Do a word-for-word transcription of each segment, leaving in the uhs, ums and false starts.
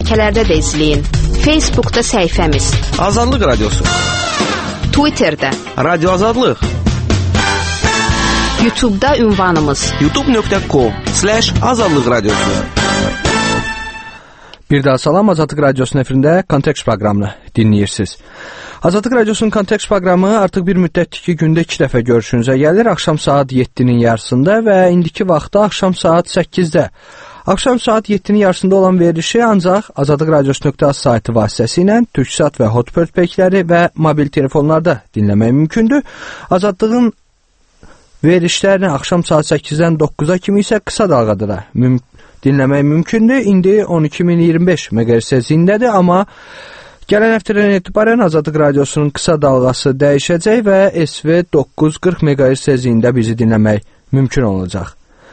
şəbəkələrdə də izləyin. Facebookda səhifəmiz Azadlıq Radiosu, Twitterdə Radio Azadlıq, YouTube'da ünvanımız youtube nöqtə com slash azadlıq radiosu. Bir daha salam, Azadlıq Radiosunun efirində Kontekst proqramını dinləyirsiniz. Azadlıq Radiosunun Kontekst proqramı artıq bir müddətdir ki, gündə iki dəfə görüşünüzə gəlir. Axşam saat yeddinin yarısında və indiki vaxtda axşam saat səkkizdə. Axşam saat yeddinin yarısında olan verilişi ancaq azadlıq radiosu nöqtə az saytı vasitəsilə Türksat və Hotbird peykiləri və mobil telefonlarda dinləmək mümkündür. Azadlığın verilişlərini axşam saat səkkizdən doqquza kimi isə qısa dalğada da mümkün dinləmək mümkündür. İndi on iki min iyirmi beş meqahertz tezliyindədir, amma gələn həftədən etibarən Azadlıq Radiosunun qısa dalğası dəyişəcək və S V doqquz yüz qırx meqahertz tezliyində bizi dinləmək mümkün olacaq.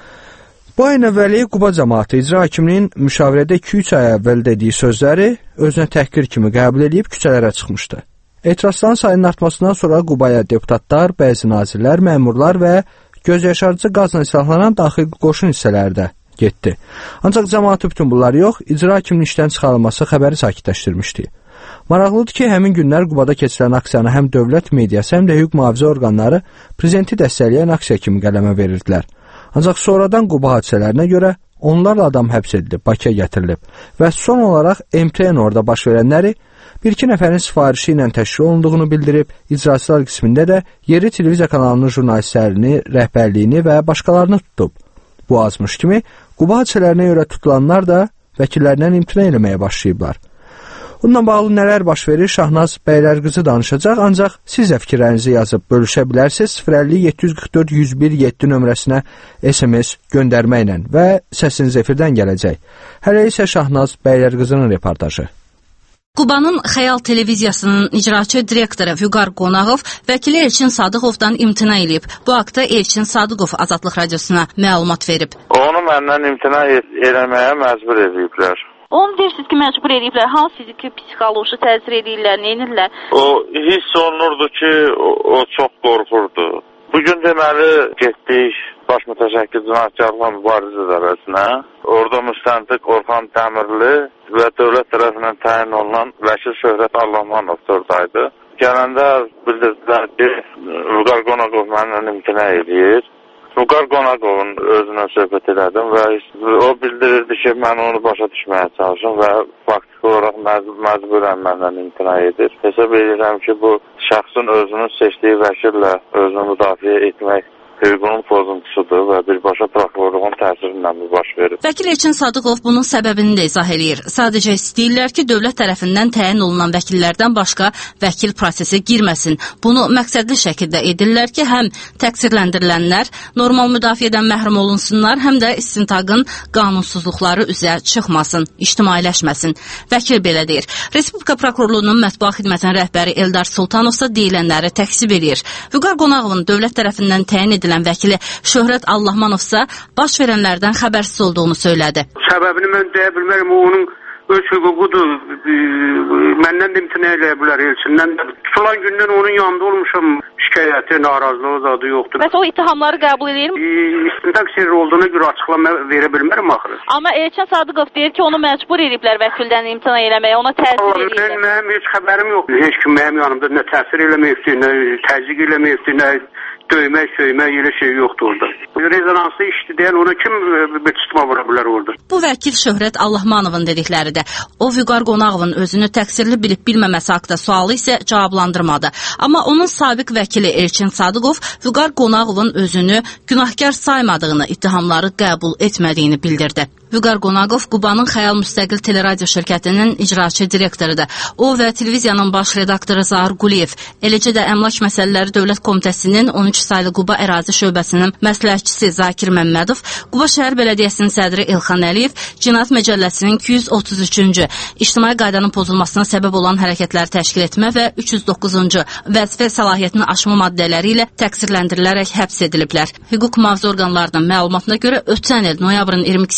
Bu ayın əvvəli Quba cəmaatı icra hakiminin müşavirədə iki üç ay əvvəl dediyi sözləri özünə təhqir kimi qəbul edib küçələrə çıxmışdı. Etirazların sayının artmasından sonra Qubaya deputatlar, bəzi nazirlər, məmurlar və gözyaşarıcı qazla silahlanan daxili qoşun hissələri də getdi. Ancaq cəmaatı bütün bunlar yox, icra hakiminin işdən çıxarılması xəbəri sakitləşdirmişdi. Maraqlıdır ki, həmin günlər Qubada keçirilən aksiyanı həm dövlət mediası, həm də hüquq mühafizə orqanları prezidenti dəstəkləyən aksiya kimi qələmə verirdilər. Ancaq sonradan Quba hadisələrinə görə onlarla adam həbs edilib, Bakıya gətirilib və son olaraq M T N orada baş verənləri bir-iki nəfərin sifarişi ilə təşkil olunduğunu bildirib, icraçılar qismində də yeri televiziya kanalının jurnalistlərini, rəhbərliyini və başqalarını tutub. Bu azmış kimi, Quba hadisələrinə görə tutulanlar da vəkillərindən imtina eləməyə başlayıblar. Bununla bağlı nələr baş verir, Şahnaz Bəylərqızı danışacaq, ancaq siz də fikirlərinizi yazıb bölüşə bilərsiniz sıfır əlli yeddi yüz qırx dörd yüz bir yeddi nömrəsinə S M S göndərməklə və səsiniz efirdən gələcək. Hələ isə Şahnaz Bəylərqızının reportajı. Qubanın Xəyal televiziyasının icraçı direktoru Vüqar Qonağov vəkili Elçin Sadıqovdan imtina edib. Bu haqda Elçin Sadıqov Azadlıq Radiosuna məlumat verib. Onu məndən imtina eləməyə məcbur ediblər. Onu deyirsiniz ki, məcbur ediblər. Hansı fiziki, psixoloji təsir edirlər, nə edirlər? O hiss olunurdu ki, o, o çox qorxurdu. Bugün deməli getdik baş mütəşəkkil cinayətkarlıqla mübarizə idarəsinə. Orada müstəntiq Orxan Təmirli və dövlət tərəfindən təyin olunan vəkil Şöhrət Allahmanov oradaydı. Gələndə bildirdilər ki, Vüqar Qonağov məndən imtina edir. Vüqar Qonağovun özünə söhbət elədim və o bildirirdi ki, mən onu başa düşməyə çalışım və faktiki olaraq məcburən məndən imtina edir. Hesab edirəm ki, bu şəxsin özünün seçdiyi vəkillə özünü müdafiə etmək hüququnun pozuntusudur və birbaşa prokurorluğun təsirindən bu baş verir. Vəkil Elçin Sadıqov bunun səbəbini də izah eləyir. Sadəcə istəyirlər ki, dövlət tərəfindən təyin olunan vəkillərdən başqa vəkil prosesə girməsin. Bunu məqsədli şəkildə edirlər ki, həm təqsirləndirilənlər normal müdafiədən məhrum olunsunlar, həm də istintaqın qanunsuzluqları üzə çıxmasın, ictimailəşməsin. Vəkil belə deyir. Respublika prokurorluğunun mətbuat xidmətinin rəhbəri Eldar Sultanovsa deyilənləri təksib edir. Vüqar Qonağovun dövlət tərəfindən təyin edilən vəkili Şöhrət Allahmanovsa baş verənlərdən xəbərsiz olduğunu söylədi. Səbəbini mən deyə bilmərəm, onun öz hüququdur. Məndən də imtina eləyə bilər, Elçindən də. Tutulan gündən onun yanında olmuşam, şikayəti, narazılığı zadı yoxdur. Bəs o ittihamları qəbul edir mi? İstintaq sirri olduğuna görə açıqlama verə bilmərəm axırı. Amma Elçin Sadıqov deyir ki, onu məcbur ediblər vəkildən imtina eləməyə, ona təsir edirlər. Mənim heç xəbərim yoxdur. Heç kim mənim yanımda nə təsir eləməyibdir, nə təzyiq eləməyibdir, nə döymək, söymək, elə şey yoxdur orada. Rezonanslı işdir deyən ona kim bir tutma vura bilər orada? Bu vəkil Şöhrət Allahmanovun dedikləridir. O, Vüqar Qonağovun özünü təqsirli bilib bilməməsi haqda sualı isə cavablandırmadı. Amma onun sabiq vəkili Elçin Sadıqov Vüqar Qonağovun özünü günahkar saymadığını, ittihamları qəbul etmədiyini bildirdi. Vüqar Qonağov Qubanın Xəyal Müstəqil Teleradio şirkətinin icraçı direktorudur. O və televiziyanın baş redaktoru Zahir Quliyev, eləcə də Əmlak Məsələləri Dövlət Komitəsinin on üç saylı Quba ərazi şöbəsinin məsləhətçisi Zakir Məmmədov, Quba şəhər bələdiyyəsinin sədri Elxan Əliyev, Cinayət Məcəlləsinin iki yüz otuz üçüncü ictimai qaydanın pozulmasına səbəb olan hərəkətləri təşkil etmə və üç yüz doqquzuncu vəzifə səlahiyyətini aşma maddələri ilə təqsirləndirilərək həbs ediliblər. Hüquq mühafizə orqanlarının məlumatına görə ötən il noyabrın iyirmi ikisində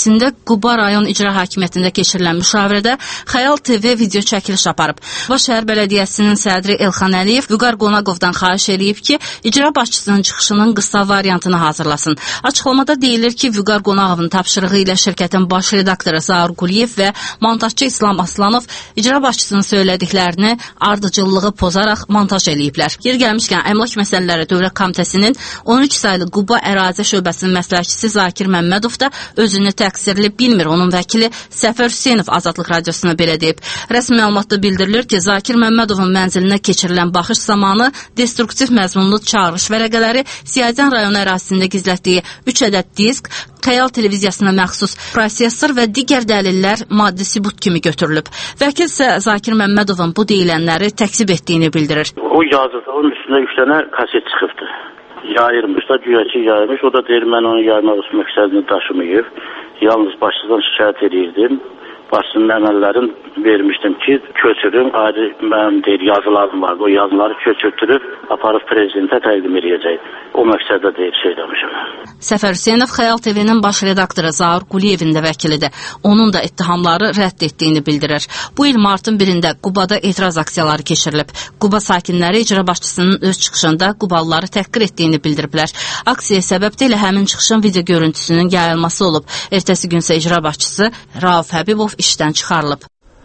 Quba rayon icra hakimiyyətində keçirilən müşavirədə Xəyal T V video çəkiliş aparıb. Quba şəhər bələdiyyəsinin sədri Elxan Əliyev Vüqar Qonaqovdan xahiş edib ki, icra başçısının çıxışının qısa variantını hazırlasın. Açıqlamada deyilir ki, Vüqar Qonaqovun tapşırığı ilə şirkətin baş redaktoru Zaur Quliyev və montajçı İslam Aslanov icra başçısının söylədiklərini ardıcıllığı pozaraq montaj eləyiblər. Yer gəlmişkən, Əmlak Məsələləri Dövlət Komitəsinin on üç saylı Quba ərazi şöbəsinin məsləhətçisi Zakir Məmmədov da özünü təqsirli bilmir. Onun vəkili Səfər Hüseynov Azadlıq Radiosuna belə deyib. Rəsmi məlumatda bildirilir ki, Zakir Məmmədovun mənzilinə keçirilən baxış zamanı destruktiv məzmunlu çağırış vərəqələri Siyəzən rayonu ərazisində gizlətdiyi üç ədəd disk, Xəyal televiziyasına məxsus prosesor və digər dəlillər maddi sübut kimi götürülüb. Vəkil isə Zakir Məmmədovun bu deyilənləri təksib etdiyini bildirir. O yazıcının üstünə üç dənə kaset çıxıbdı. Yayırmış da, güya ki yayırmış. O da deyir, mən onu yaymaq məqsədini daşımayıb. Yalnız başçıdan şikayət edirdim. Başçının əməllərini vermişdim ki, köçürün, ayrı mənim deyir, yazılarım vardı. O yazıları köçürtürüb, aparıb prezidentə təqdim edəcək. O məqsəddə deyir, şey demişim. Səfər Hüseynov Xəyal T V-nin baş redaktoru Zaur Quliyevin də vəkilidir. Onun da ittihamları rədd etdiyini bildirir. Bu il martın birində Qubada etiraz aksiyaları keçirilib. Quba sakinləri icra başçısının öz çıxışında Qubalıları təhqir etdiyini bildiriblər. Aksiya səbəb də elə həmin çıxışın video görüntüsünün yayılması olub. Ertəsi gün isə icra başçısı Rauf Həbibov işdən çıxarılıb.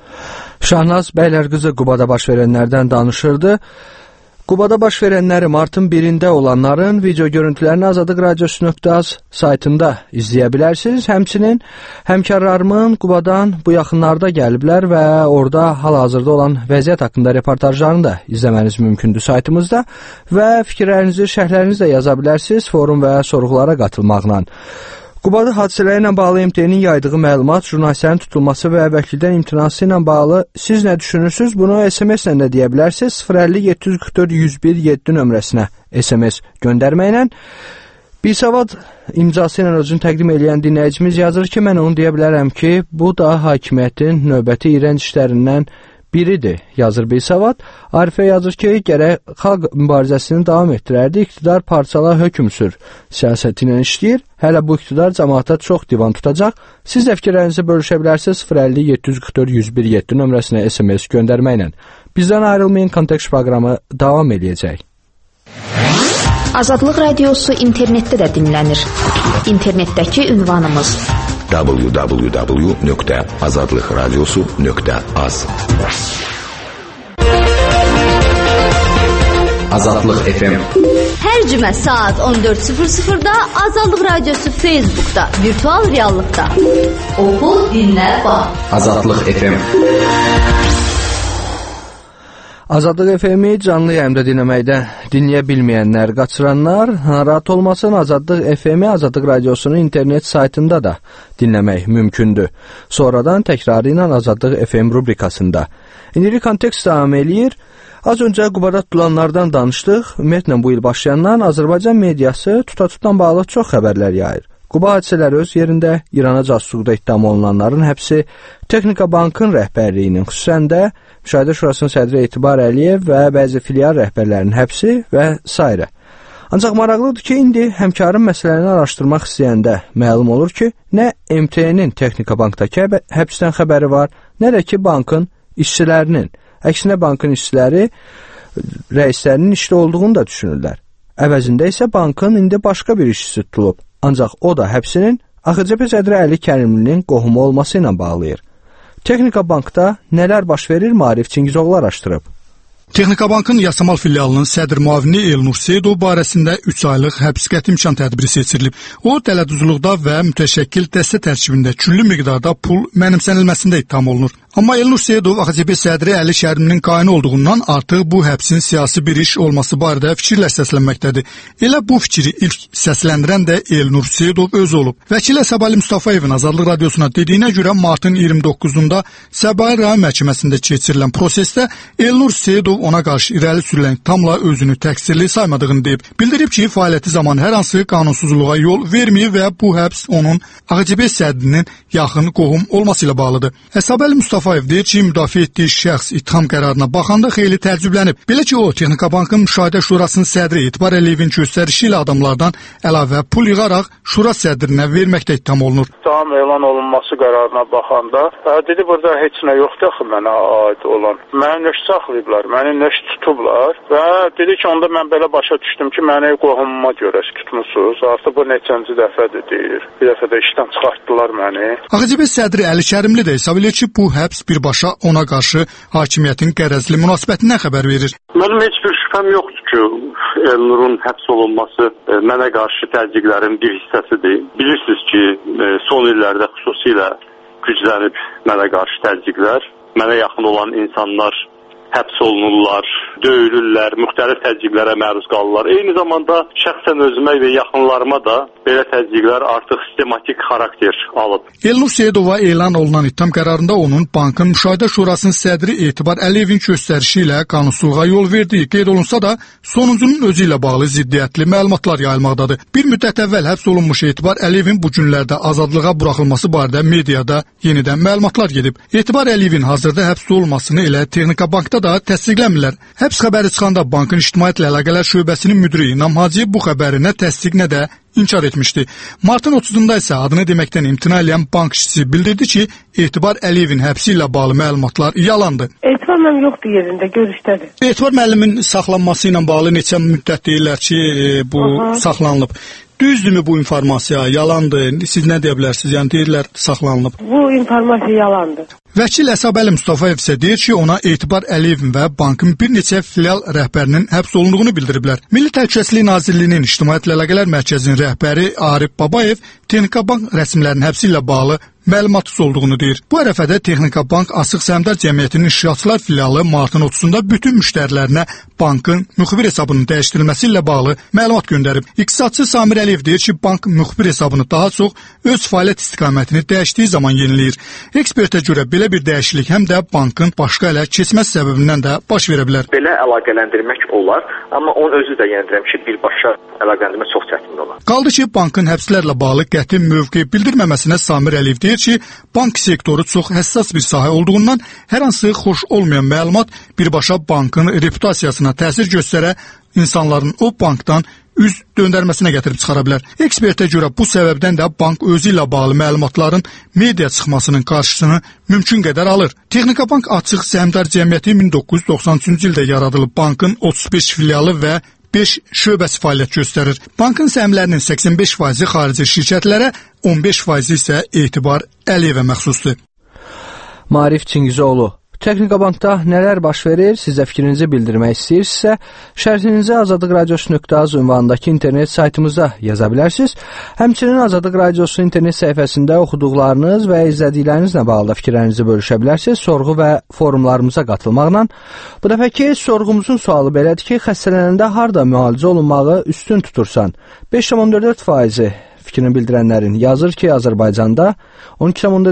Şahnaz Bəylərqızı Qubada baş verənlərdən danışırdı. Qubada baş verənləri martın birində olanların video görüntülərini azadlıq radiosu nöqtə az saytında izləyə bilərsiniz. Həmçinin həmkarlarımın Qubadan bu yaxınlarda gəliblər və orada hal-hazırda olan vəziyyət haqqında reportajlarını da izləməniz mümkündür saytımızda və fikirlərinizi, şərhlərinizi də yaza bilərsiniz forum və sorğulara qatılmaqla. Qubada hadisələri ilə bağlı M T-nin yaydığı məlumat, jurnalistlərin tutulması və vəkildən imtinası ilə bağlı siz nə düşünürsünüz? Bunu S M S-lə də deyə bilərsiniz. sıfır əlli yeddi yüz qırx dörd yüz bir yeddi nömrəsinə S M S göndərməklə. Bisavad imzası ilə özünü təqdim edən dinləyicimiz yazır ki, mən onu deyə bilərəm ki, bu da hakimiyyətin növbəti iyrənc işlərindən biridir, yazır Bisavad. Arifə yazır ki, gərək xalq mübarizəsini davam etdirərdi, iqtidar parçala hökm sür siyasəti ilə işləyir. Hələ bu iqtidar cəmaata çox divan tutacaq. Siz də fikirlərinizi bölüşə bilərsiniz sıfır əlli yeddi yüz qırx dörd yüz bir yeddi nömrəsinə S M S göndərməklə. Bizdən ayrılmayın, Kontekst proqramı davam edəcək. Azadlıq Radiosu internetdə də dinlənir. İnternetdəki ünvanımız w w w nöqtə azadlıq radiosu nöqtə az. Azadlıq F M. Hər cümə saat on dörd sıfır sıfırda Azadlıq Radiosu Facebook'da, virtual reallıqda. Oxu, dinlə, bax. Azadlıq F M. Azadlıq F M-i canlı yayımda dinləməkdə dinləyə bilməyənlər, qaçıranlar narahat olmasın. Azadlıq F M-i Azadlıq Radiosunun internet saytında da dinləmək mümkündür. Sonradan təkrarı ilə Azadlıq F M rubrikasında. İndi kontekst davam eləyir. Az öncə Qubada tutulanlardan danışdıq. Ümumiyyətlə bu il başlayandan Azərbaycan mediası tuta-tutdan bağlı çox xəbərlər yayır. Quba hadisələri öz yerində, İrana casusluqda ittiham olunanların həbsi, Texnika Bankın rəhbərliyinin, xüsusən də Müşahidə Şurasının sədri Etibar Əliyev və bəzi filial rəhbərlərinin həbsi və s. Ancaq maraqlıdır ki, indi həmkarın məsələni araşdırmaq istəyəndə məlum olur ki, nə M T-nin Texnika Bankdakı həbsdən xəbəri var, nə də ki, bankın işçilərinin. Əksinə bankın işçiləri rəislərinin işdə olduğunu da düşünürlər. Əvəzində isə bankın indi başqa bir işçisi tutulub. Ancaq o da həbsinin A X C P sədri Əli Kərimlinin qohumu olması ilə bağlayır. Texnika Bankda nələr baş verir, Maarif Çingizoğlu araşdırıb. Texnika Bankın Yasamal filialının sədr müavini Elnur Seyidov barəsində üç aylıq həbs qəti imkan tədbiri seçirilib. O, dələduzluqda və mütəşəkkil dəstə tərkibində küllü miqdarda pul mənimsənilməsində ittiham olunur. Amma Elnur Seyidov A X C P sədri Əli Kərimlinin qayını olduğundan artıq bu həbsin siyasi bir iş olması barədə fikirlə səslənməkdədir. Elə bu fikri ilk səsləndirən də Elnur Seyidov özü olub. Vəkil Səbali Mustafayevin Azadlıq Radiosuna dediyinə görə martın iyirmi doqquzunda Səbail rayon məhkəməsində keçirilən prosesdə Elnur Seyidov ona qarşı irəli sürülən ittihamla özünü təqsirli saymadığını deyib. Bildirib ki, fəaliyyəti zamanı hər hansı qanunsuzluğa yol verməyib və bu həbs onun A Q B sədrinin yaxın qohum olması ilə bağlıdır. Əsabəli Mustafayev deyir ki, müdafiə etdiyi şəxs ittiham qərarına baxanda xeyli təəccüblənib. Belə ki, o Texnika Bankın Müşahidə Şurasının sədri Etibar Əliyevin göstərişi ilə adamlardan əlavə pul yığaraq Şura sədrinə verməkdə ittiham olunur. Tam elan olunması qərarına baxanda, dedi burada heç nə yoxdur axı mənə aid olan. Məni nöş saxlayıblar, məni nöş tutublar və dedi ki, onda mən belə başa düşdüm ki, məni qohumuma görə tutmusunuz. Artıq bu neçənci dəfədir deyir. Bir dəfə də işdən çıxartdılar məni. A Q B sədri Əli Kərimli də hesab edir ki, bu həbs birbaşa ona qarşı hakimiyyətin qərəzli münasibətindən xəbər verir. Mənim heç bir şübhəm yoxdur ki, Elnurun həbs olunması mənə qarşı təzyiqlərin bir hissəsidir. Bilirsiniz ki, son illərdə xüsusilə güclənib mənə qarşı təzyiqlər. Mənə yaxın olan insanlar həbs olunurlar, döyülürlər, müxtəlif təzyiqlərə məruz qalırlar. Eyni zamanda şəxsən özümə və yaxınlarıma da belə təzyiqlər artıq sistematik xarakter alıb. Elnur Seyidova elan olunan ittiham qərarında onun bankın Müşahidə Şurasının sədri Etibar Əliyevin göstərişi ilə qanunsuzluğa yol verdiyi qeyd olunsa da, sonuncunun özü ilə bağlı ziddiyyətli məlumatlar yayılmaqdadır. Bir müddət əvvəl həbs olunmuş Etibar Əliyevin bu günlərdə azadlığa buraxılması barədə mediada yenidən məlumatlar gedib. Etibar Əliyevin hazırda həbs olunmasını elə Texnika Bankda da təsdiqləmirlər. Həbs xəbəri çıxanda bankın İctimaiyyətlə Əlaqələr şöbəsinin müdiri İnam Hacıyev bu xəbəri nə təsdiq, nə də inkar etmişdi. Martın otuzunda isə adını deməkdən imtina edən bank işçisi bildirdi ki, Etibar Əliyevin həbsi ilə bağlı məlumatlar yalandır. Etibar müəllim yoxdur yerində, görüşdədir. Etibar müəllimin saxlanması ilə bağlı neçə müddət deyirlər ki, e, bu Aha. saxlanılıb. Düzdürmü bu informasiya? Yalandır. Siz nə deyə bilərsiniz? Yəni deyirlər saxlanılıb. Bu informasiya yalandır. Vəkil Əsabəli Mustafayev isə deyir ki, ona Etibar Əliyevin və bankın bir neçə filial rəhbərinin həbs olunduğunu bildiriblər. Milli Təhlükəsizlik Nazirliyinin İctimaiyyətlə Əlaqələr Mərkəzinin rəhbəri Arif Babayev Texnika Bank rəsmilərinin həbsi ilə bağlı məlumatsız olduğunu deyir. Bu ərəfədə Texnika Bank Asıq Səhmdar Cəmiyyətinin İnşaatçılar filialı martın otuzunda bütün müştərilərinə bankın müxbir hesabının dəyişdirilməsi ilə bağlı məlumat göndərib. İqtisadçı Samir Əliyev deyir ki, bank müxbir hesabını daha çox öz fəaliyyət istiqamətini dəyişdiyi zaman yeniləyir. Ekspertə görə belə bir dəyişiklik həm də bankın başqa ələ keçməsi səbəbindən də baş verə bilər. Belə əlaqələndirmək olar, amma onun özü də yenə deyirəm ki, birbaşa əlaqələndirmə çox çətin olar. Qaldı ki, bankın həbslərlə bağlı qəti mövqe bildirməməsinə Samir Əliyev deyir ki, bank sektoru çox həssas bir sahə olduğundan hər hansı xoş olmayan məlumat birbaşa bankın reputasiyasına təsir göstərə, insanların o bankdan üz döndərməsinə gətirib çıxara bilər. Ekspertə görə bu səbəbdən də bank özü ilə bağlı məlumatların media çıxmasının qarşısını mümkün qədər alır. Texnika Bank Açıq Səhmdar Cəmiyyəti min doqquz yüz doxsan üçüncü ildə yaradılıb. Bankın otuz beş filialı və beş şöbəsi fəaliyyət göstərir. Bankın səhmlərinin səksən beş faizi xarici şirkətlərə, on beş faizi isə Etibar Əliyevə məxsusdur. Maarif Çingizoğlu. Texnika Bankda nələr baş verir? Sizə fikrinizi bildirmək istəyirsinizsə, şərhinizi azadlıq radiosu nöqtə az ünvanındakı internet saytımızda yaza bilərsiniz. Həmçinin Azadlıq Radiosu internet səhifəsində oxuduqlarınız və izlədiklərinizlə bağlı da fikirlərinizi bölüşə bilərsiniz. Sorğu və forumlarımıza qatılmaqla. Bu dəfəki sorğumuzun sualı belədir ki, xəstələnəndə harda müalicə olunmağı üstün tutursan? beş tam on dörd faizi fikrini bildirənlərin yazır ki, Azərbaycanda, on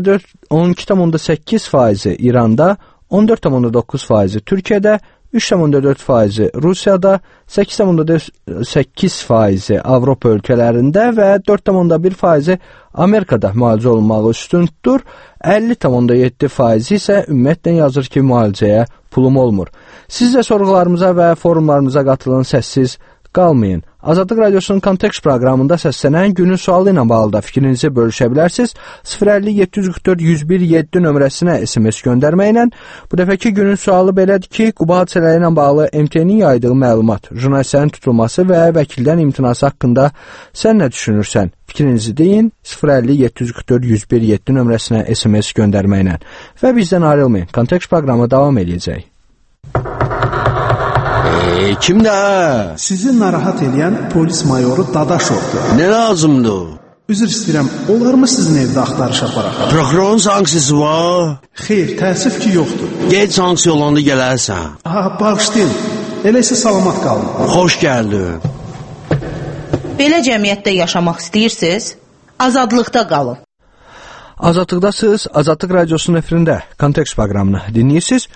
iki tam on səkkiz faizi İranda, on dörd tam on doqquz faizi Türkiyədə, üç tam on dörd faizi Rusiyada, səkkiz tam on səkkiz faizi Avropa ölkələrində və dörd tam on bir faizi Amerikada müalicə olunmağı üstün tutur. əlli tam on yeddi faizi isə ümumiyyətlə yazır ki, müalicəyə pulum olmur. Siz də sorğularımıza və forumlarımıza qatılın, səssiz qalmayın. Azadlıq Radiosunun Kontekst proqramında səslənən günün sualı ilə bağlı da fikrinizi bölüşə bilərsiniz. sıfır əlli yeddi yüz qırx dörd yüz bir yeddi nömrəsinə S M S göndərməklə. Bu dəfəki günün sualı belədir ki, Quba hadisələri ilə bağlı M T N-in yaydığı məlumat, jurnalistlərin tutulması və vəkildən imtinası haqqında sən nə düşünürsən? Fikrinizi deyin, sıfır əlli yeddi yüz qırx dörd yüz bir yeddi nömrəsinə S M S göndərməklə. Və bizdən ayrılmayın. Kontekst proqramı davam edəcək. E, kimdə? Sizi narahat edən polis mayoru Dadaşovdur. Nə lazımdır? Üzr istəyirəm, olarmı sizin evdə axtarış aparaq? Prokurorun sanksiyası var? Xeyr, təəssüf ki, yoxdur. Gec sanksiya olanda gələrsən. Ha, bağışlayın. Elə isə salamat qalın. Xoş gəldin. Belə cəmiyyətdə yaşamaq istəyirsiniz? Azadlıqda qalın. Azadlıqdasınız, Azadlıq Radiosunun efirində Kontekst proqramını dinləyirsiniz.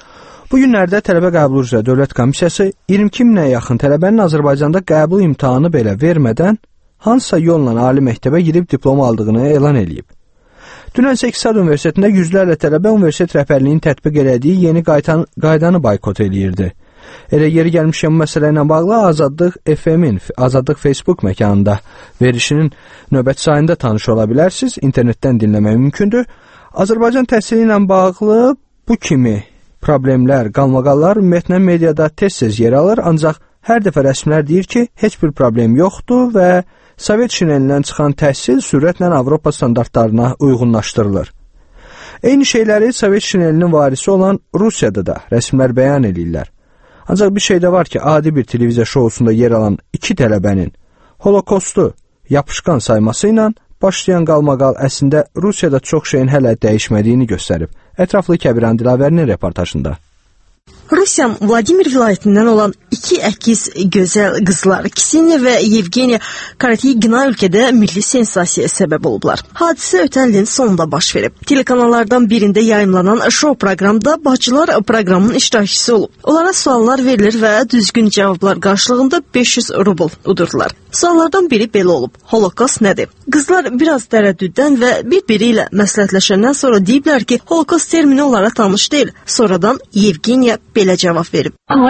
Bu günlərdə tələbə qəbulu üzrə Dövlət Komissiyası iyirmi iki minə yaxın tələbənin Azərbaycanda qəbul imtahanı belə vermədən hansısa yolla ali məktəbə girib diplom aldığını elan edib. Dünən İqtisad Universitetində yüzlərlə tələbə universitet rəhbərliyinin tətbiq elədiyi yeni qaydan, qaydanı boykot eləyirdi. Elə yeri gəlmişkən bu məsələ ilə bağlı Azadlıq F M-in Azadlıq Facebook məkanında verişinin növbəti sayında tanış ola bilərsiniz. İnternetdən dinləmək mümkündür. Azərbaycan təhsili ilə bağlı bu kimi problemlər, qalmaqallar ümumiyyətlə mediada tez-tez yer alır, ancaq hər dəfə rəsmilər deyir ki, heç bir problem yoxdur və Sovet şinelindən çıxan təhsil sürətlə Avropa standartlarına uyğunlaşdırılır. Eyni şeyləri Sovet şinelinin varisi olan Rusiyada da rəsmlər bəyan edirlər. Ancaq bir şey də var ki, adi bir televiziya şousunda yer alan iki tələbənin Holokostu yapışqan sayması ilə başlayan qalmaqal əslində Rusiyada çox şeyin hələ dəyişmədiyini göstərib. Ətraflı Kəbiran Dilavərinin reportajında. Rusiya Vladimir vilayətindən olan iki əkiz gözəl qızlar Kseniya və Yevgeniya Karatigina ölkədə milli sensasiyaya səbəb olublar. Hadisə ötən ilin sonunda baş verib. Telekanallardan birində yayımlanan şou proqramda bacılar proqramın iştirakçısı olub. Onlara suallar verilir və düzgün cavablar qarşılığında beş yüz rubl udurdular. Suallardan biri belə olub: Holokost nədir? Qızlar biraz tərəddüddən və bir-biri ilə məsləhətləşəndən sonra deyiblər ki, Holokost termini onlara tanış deyil. Sonradan Yevgeniya belə cavab verib.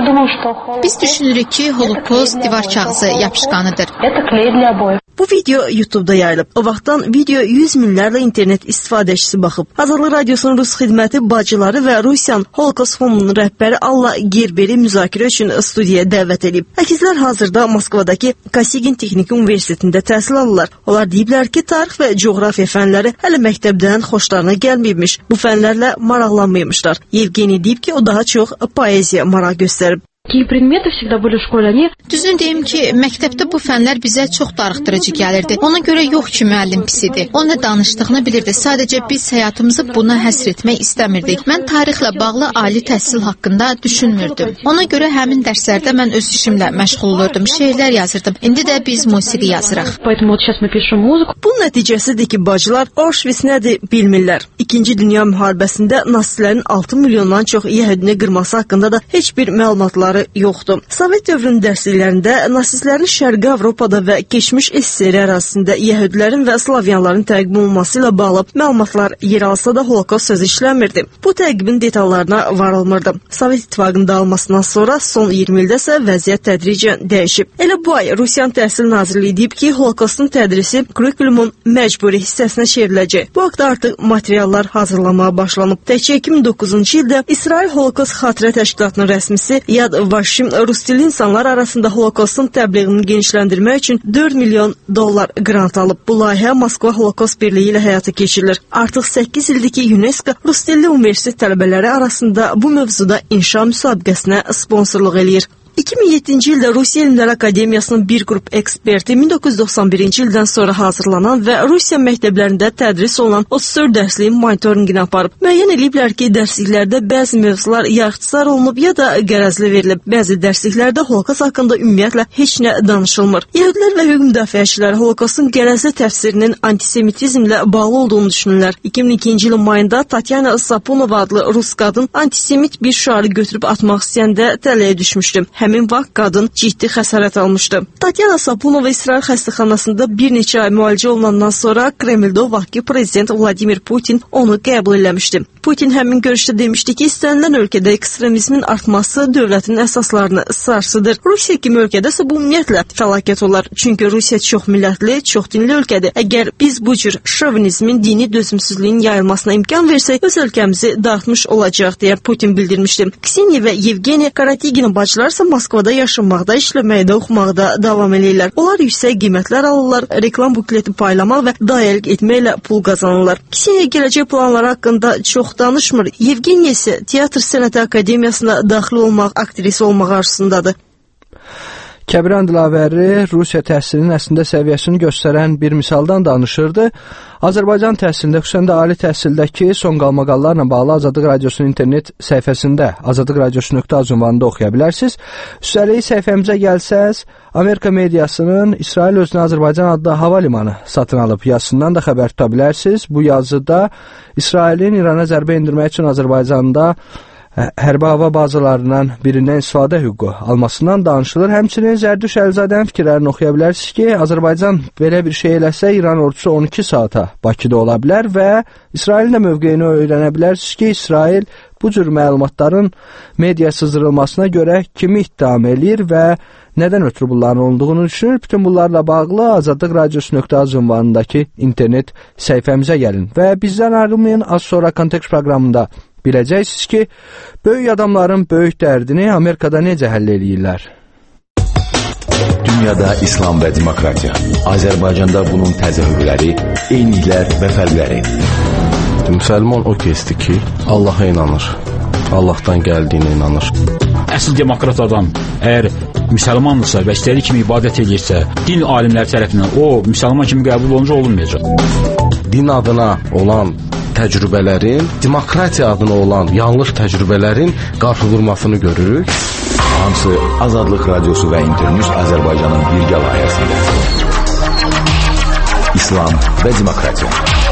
Biz düşünürük ki, Holokost divar kağızı yapışqanıdır. Bu video YouTube-da yayılıb. O vaxtdan video yüz minlərlə internet istifadəçisi baxıb. Azadlıq Radiosunun Rus xidməti bacıları və Rusiyanın Holokost Fonunun rəhbəri Alla Gerberi müzakirə üçün studiyaya dəvət edib. Əkizlər hazırda Moskvadakı Kosigin Texniki Universitetində təhsil alırlar. Onlar deyiblər ki, tarix və coğrafiya fənləri hələ məktəbdən xoşlarına gəlməyibmiş. Bu fənlərlə maraqlanmaymışlar. Yevgeniy deyib ki, o daha çox poeziya maraq göstərib. Düzünü deyim ki, məktəbdə bu fənlər bizə çox darıxdırıcı gəlirdi. Ona görə yox ki, müəllim pis idi. O nə danışdığını bilirdi. Sadəcə biz həyatımızı buna həsr etmək istəmirdik. Mən tarixlə bağlı ali təhsil haqqında düşünmürdüm. Ona görə həmin dərslərdə mən öz işimlə məşğul olurdum. Şeirlər yazırdım. İndi də biz musiqi yazırıq. Bunun nəticəsidir ki, bacılar Auschwitz nədir bilmirlər. İkinci Dünya müharibəsində nasistlərin altı milyondan çox yəhudini qırması haqqında da heç bir məlumatlar yoxdur. Sovet dövrünün dərsliklərində nasistlərin Şərqi Avropada və keçmiş S S R ərazisində yəhudilərin və slavyanların təqib olunması ilə bağlı məlumatlar yer alsa da Holokost sözü işləmirdi. Bu təqibin detallarına varılmırdı. Sovet İttifaqının dağılmasından sonra son iyirmi ildə isə vəziyyət tədricən dəyişib. Elə bu ay Rusiyanın Təhsil Nazirliyi deyib ki, Holokostun tədrisi kurikulumun məcburi hissəsinə çevriləcək. Bu haqda artıq materiallar hazırlanmağa başlanıb. Təkcə iki min doqquzuncu ildə İsrail Holokost Xatirə Təşkilatının rəsmisi Yad Vaşim Rusdilli insanlar arasında Holokostun təbliğini genişləndirmək üçün dörd milyon dollar qrant alıb. Bu layihə Moskva Holokost Birliyi ilə həyata keçirilir. Artıq səkkiz ildir ki, UNESCO Rusdilli Universitet tələbələri arasında bu mövzuda inşa müsabiqəsinə sponsorluq eləyir. iki min yeddinci ildə Rusiya Elmlər Akademiyasının bir qrup eksperti min doqquz yüz doxsan birinci ildən sonra hazırlanan və Rusiya məktəblərində tədris olunan otuz dörd dərsliyin monitorinqini aparıb. Müəyyən ediblər ki, dərsliklərdə bəzi mövzular ya ixtisar olunub, ya da qərəzli verilib. Bəzi dərsliklərdə Holokost haqqında ümumiyyətlə heç nə danışılmır. Yəhudilər və hüquq müdafiəçilər Holokostun qərəzli təfsirinin antisemitizmlə bağlı olduğunu düşünürlər. iki min ikinci ilin mayında Tatyana Sapunova adlı rus qadın antisemit bir şüarı götürüb atmaq istəyəndə tələyə düşmüşdü. Həmin vaxt qadın ciddi xəsarət almışdı. Tatyana Sapunova İsrail xəstəxanasında bir neçə ay müalicə olunandan sonra Kremldə o vaxtki prezident Vladimir Putin onu qəbul eləmişdi. Putin həmin görüşdə demişdi ki, istənilən ölkədə ekstremizmin artması dövlətin əsaslarını sarsıdır. Rusiya kimi ölkədə isə bu ümumiyyətlə fəlakət olar. Çünki Rusiya çox millətli, çox dinli ölkədir. Əgər biz bu cür şovinizmin, dini dözümsüzlüyün yayılmasına imkan versək, öz ölkəmizi dağıtmış olacaq deyə Putin bildirmişdi. Kseniya və Yevgeniya Karatigina bacılar isə Moskvada yaşamaqda, işləməkdə, oxumaqda davam edirlər. Onlar yüksək qiymətlər alırlar, reklam bukleti paylamaq və dayəlik etməklə pul qazanırlar. Kseniya gələcək planları haqqında çox danışmır. Yevgeniya isə Teatr Sənəti Akademiyasına daxil olmaq, aktrisi olmaq arzusundadır. Kəbiran Dilavəri Rusiya təhsilinin əslində səviyyəsini göstərən bir misaldan danışırdı. Azərbaycan təhsilində, xüsusən də ali təhsildəki son qalmaqallarla bağlı Azadlıq Radiosunun internet səhifəsində azadlıq radiosu nöqtə az ünvanında oxuya bilərsiniz. Üstəlik səhifəmizə gəlsəz, Amerika mediasının İsrail özünə Azərbaycan adlı hava limanı satın alıb yazısından da xəbər tuta bilərsiniz. Bu yazıda İsrailin İrana zərbə endirmək üçün Azərbaycanda hərbi hava bazalarından birindən istifadə hüququ almasından danışılır. Həmçinin Zərdüş Əlizadənin fikirlərini oxuya bilərsiniz ki, Azərbaycan belə bir şey eləsə, İran ordusu on iki saata Bakıda ola bilər və İsrailin də mövqeyini öyrənə bilərsiniz ki, İsrail bu cür məlumatların media sızdırılmasına görə kimi ittiham eləyir və nədən ötürü bunların olduğunu düşünür. Bütün bunlarla bağlı azadlıq radiosu nöqtə az ünvanındakı internet səhifəmizə gəlin və bizdən ayrılmayın. Az sonra Kontekst proqramında biləcəksiniz ki, böyük adamların böyük dərdini Amerikada necə həll eləyirlər? Dünyada İslam və demokratiya. Azərbaycanda bunun təzahürləri, eyniliklər və fərqləri. Müsəlman o kəsdir ki, Allaha inanır. Allahdan gəldiyinə inanır. Əsl demokrat adam əgər müsəlmandırsa və istədiyi kimi ibadət edirsə, din alimləri tərəfindən o müsəlman kimi qəbul olunca olunmayacaq. Din adına olan təcrübələrin, demokratiya adına olan yanlış təcrübələrin qarşı vurmasını görürük. Hamısı Azadlıq Radiosu və İnternews Azərbaycanın birgə layihəsində. İslam və demokratiya.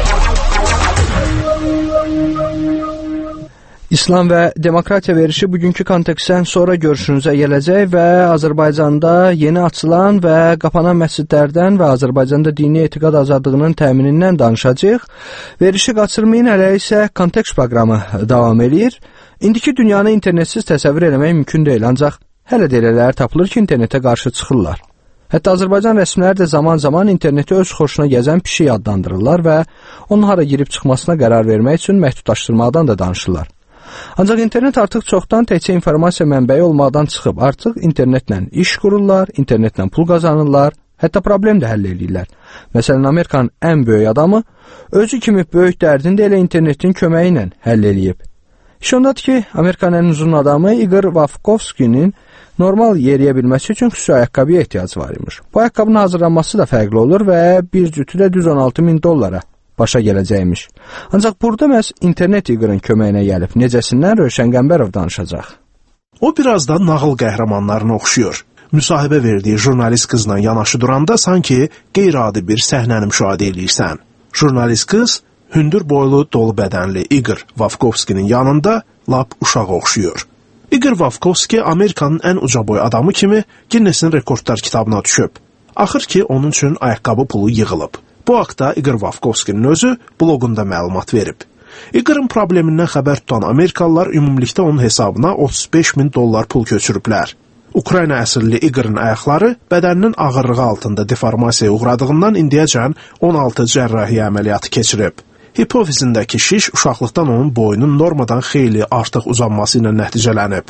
İslam və demokratiya verişi bugünkü kontekstdən sonra görüşünüzə gələcək və Azərbaycanda yeni açılan və qapanan məscidlərdən və Azərbaycanda dini etiqad azadlığının təminindən danışacağıq. Verişi qaçırmayın, hələ isə kontekst proqramı davam edir. İndiki dünyanı internetsiz təsəvvür eləmək mümkün deyil, ancaq hələ də elələr tapılır ki, internetə qarşı çıxırlar. Hətta Azərbaycan rəsmiləri də zaman-zaman interneti öz xoşuna gəzən pişik adlandırırlar və onun hara girib çıxmasına qərar vermək üçün məhdudlaşdırmadan da danışırlar. Ancaq internet artıq çoxdan təkcə informasiya mənbəyi olmaqdan çıxıb. Artıq internetlə iş qururlar, internetlə pul qazanırlar, hətta problem də həll edirlər. Məsələn, Amerikanın ən böyük adamı özü kimi böyük dərdini də elə internetin köməyi ilə həll eləyib. İş ondadır ki, Amerikanın ən uzun adamı Igor Vafkovskinin normal yeriyə bilməsi üçün xüsusi ayaqqabıya ehtiyac var imiş. Bu ayaqqabının hazırlanması da fərqli olur və bir cütü də düz on altı min dollara başa gələcəkmiş. Ancaq burada məhz internet Igor'un köməyinə gəlib necəsindən Rövşən Qəmbərov danışacaq. O birazdan nağıl qəhrəmanlarına oxşuyur. Müsahibə verdiyi jurnalist qızla yanaşı duranda sanki qeyri-adi bir səhnəni müşahidə edirsən. Jurnalist qız hündür boylu, dolu bədənli Igor Vafkovskinin yanında lap uşağa oxşuyur. Igor Vafkovski Amerikanın ən uca boy adamı kimi Guinness-in rekordlar kitabına düşüb. Axır ki, onun üçün ayaqqabı pulu yığılıb. Bu haqda Igor Vafkovskinin özü bloqunda məlumat verib. Igor'un problemindən xəbər tutan Amerikalılar ümumilikdə onun hesabına otuz beş min dollar pul köçürüblər. Ukrayna əsilli Igor'un ayaqları bədəninin ağırlığı altında deformasiyaya uğradığından indiyəcən on altı cərrahiyyə əməliyyatı keçirib. Hipofizindəki şiş uşaqlıqdan onun boyunun normadan xeyli artıq uzanması ilə nəticələnib.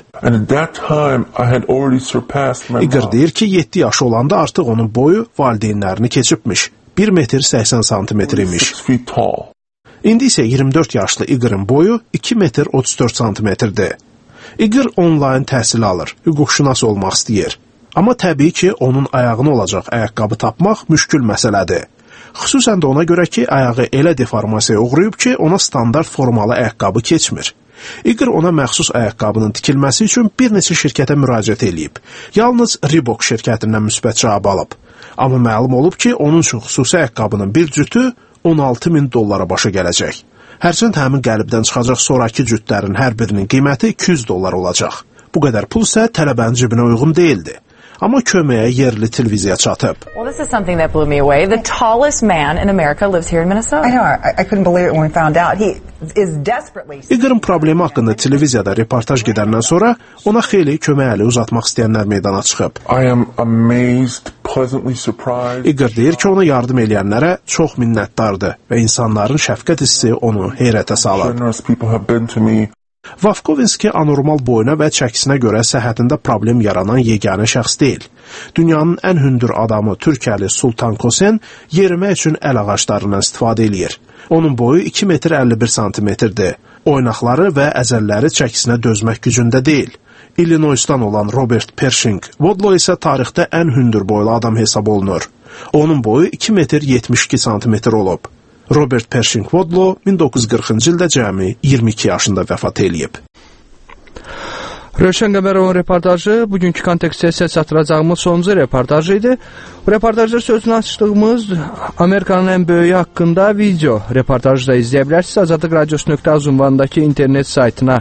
Igor deyir ki, yeddi yaşı olanda artıq onun boyu valideynlərini keçibmiş. bir metr səksən santimetr imiş. İndi isə iyirmi dörd yaşlı Igor'un boyu iki metr otuz dörd santimetrdir. Igor onlayn təhsil alır, hüquqşünas olmaq istəyir. Amma təbii ki, onun ayağına olacaq ayaqqabı tapmaq müşkül məsələdir. Xüsusən də ona görə ki, ayağı elə deformasiyaya uğrayıb ki, ona standart formalı ayaqqabı keçmir. Igor ona məxsus ayaqqabının tikilməsi üçün bir neçə şirkətə müraciət edib. Yalnız Reebok şirkətindən müsbət cavab alıb. Amma məlum olub ki, onun üçün xüsusi ayaqqabının bir cütü on altı min dollara başa gələcək. Hərçənd həmin qəlibdən çıxacaq sonraki cütlərin hər birinin qiyməti iki yüz dollar olacaq. Bu qədər pul isə tələbənin cibinə uyğun değildi. Amma köməyə yerli televiziya çatıb. Well, this is something that blew me away. The tallest man in America lives here in Minnesota. I know. I, I couldn't believe it when we found out. He is desperately... Igor'un problemi haqqında televiziyada reportaj gedəndən sonra ona xeyli kömək əli uzatmaq istəyənlər meydana çıxıb. I am amazed, pleasantly surprised. Igor deyir ki, ona yardım eləyənlərə çox minnətdardır və insanların şəfqət hissi onu heyrətə salıb. Vafkovinski anormal boyuna və çəkisinə görə səhhətində problem yaranan yeganə şəxs deyil. Dünyanın ən hündür adamı Türkiyəli Sultan Kosen yerimək üçün əl ağaclarından istifadə eləyir. Onun boyu iki metr əlli bir santimetrdir. Oynaqları və əzəlləri çəkisinə dözmək gücündə deyil. Illinois'dan olan Robert Pershing Wadlow isə tarixdə ən hündür boylu adam hesab olunur. Onun boyu iki metr yetmiş iki santimetr olub. Robert Pershing Wadlow min doqquz yüz qırxıncı ildə cəmi iyirmi iki yaşında vəfat eləyib. Rövşən Qəbərovun reportajı bugünkü kontekstə səs çatdıracağımız sonuncu reportajı idi. Bu reportajda sözünü açdığımız Amerikanın ən böyüyü haqqında video reportajı da izləyə bilərsiniz. Azadlıq Radiosu nöqtə az ünvanındakı internet saytına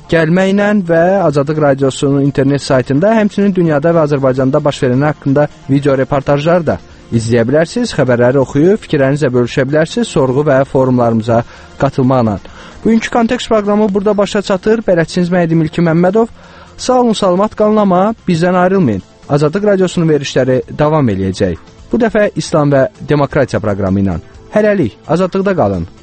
gəlməklə və Azadlıq Radiosunun internet saytında, həmçinin dünyada və Azərbaycanda baş verən haqqında video reportajlar da izləyə bilərsiniz, xəbərləri oxuyub, fikirlərinizlə bölüşə bilərsiniz, sorğu və forumlarımıza qatılmaqla. Bugünkü Kontekst proqramı burada başa çatır. Bələdçiniz mən idim İlkin Məmmədov. Sağ olun, salamat qalın, amma bizdən ayrılmayın. Azadlıq Radiosunun verişləri davam eləyəcək. Bu dəfə İslam və Demokratiya proqramı ilə. Hələlik, azadlıqda qalın.